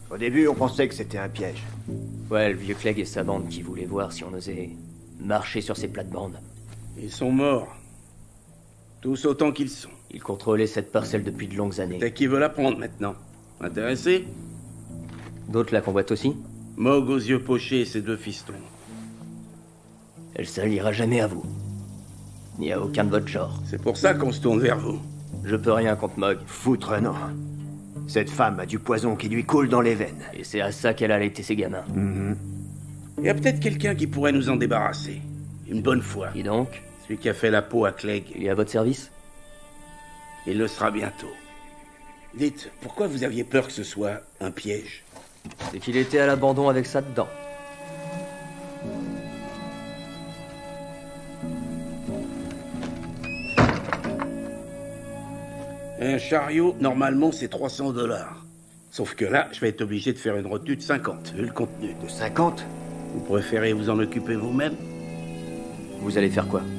Au début, on pensait que c'était un piège. Ouais, le vieux Clegg et sa bande qui voulaient voir si on osait marcher sur ces plates-bandes. Ils sont morts. Tous autant qu'ils sont. Ils contrôlaient cette parcelle depuis de longues années. T'as qui veut la prendre maintenant? Intéressé? D'autres la convoitent aussi? Mogg aux yeux pochés et ses deux fistons. Elle s'alliera jamais à vous. Ni à aucun de votre genre. C'est pour ça qu'on se tourne vers vous. Je peux rien contre Mogg. Foutre, non. Cette femme a du poison qui lui coule dans les veines. Et c'est à ça qu'elle a allaité ses gamins. Il y a peut-être quelqu'un qui pourrait nous en débarrasser. Une bonne fois. Et donc? Celui qui a fait la peau à Clegg. Il est à votre service? Il le sera bientôt. Dites, pourquoi vous aviez peur que ce soit un piège? C'est qu'il était à l'abandon avec ça dedans. Un chariot, normalement, c'est 300$. Sauf que là, je vais être obligé de faire une retenue de 50, vu le contenu. De 50? Vous préférez vous en occuper vous-même? Vous allez faire quoi?